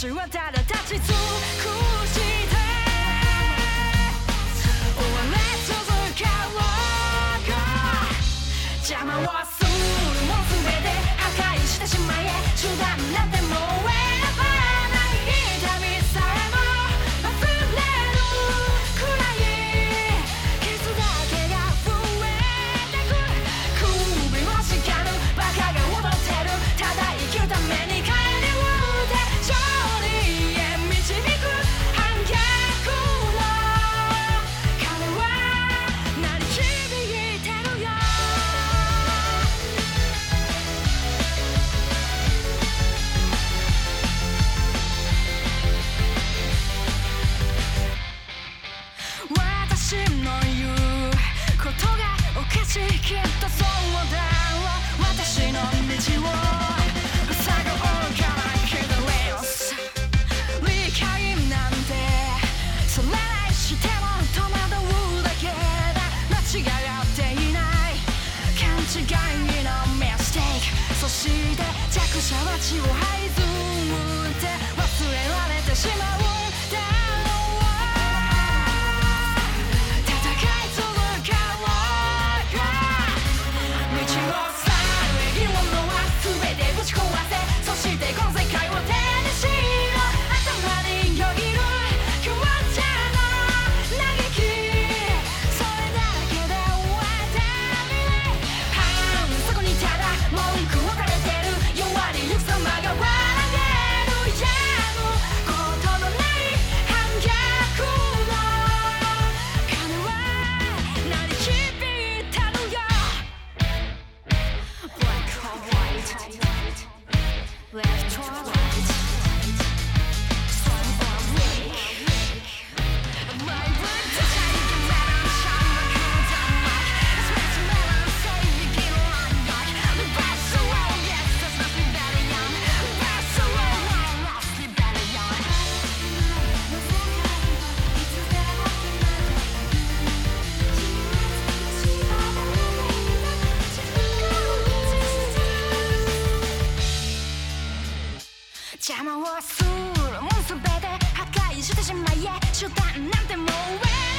私はただ立ち尽くして終われ続けろ邪魔をするもの全て破壊してしまえ手段なんてもう選ばない痛みさえも忘れるくらい傷だけが増えてく首をしかぬバカが踊ってるただ生きるために帰りうて勝利へ導く反逆の彼は鳴り響いてるよ私の言うことがおかしいきっとそうだ私の道を塞ごうからヒドレス理解なんてそれないしても戸惑うだけだ間違っていない勘違いのミステイクそして弱者は血を這いずって忘れられてしまうんだろう戦い続けろ道を去る生き物は全てぶち壊せそしてこの世界を手にしろ頭によぎる強者の嘆きそれだけで終わってみないそこにただ文句を垂れてる弱りゆく様が笑えるやむことのない反逆の鐘は鳴り響いてるよ Black or white Left or right Strong or weak My word to take a melon Shine like a dynamite Smash a melon Say you get on like The best around Yes, that's not rebellion Best around Lost rebellion 邪魔をするもん全て破壊してしまえ手段なんてもう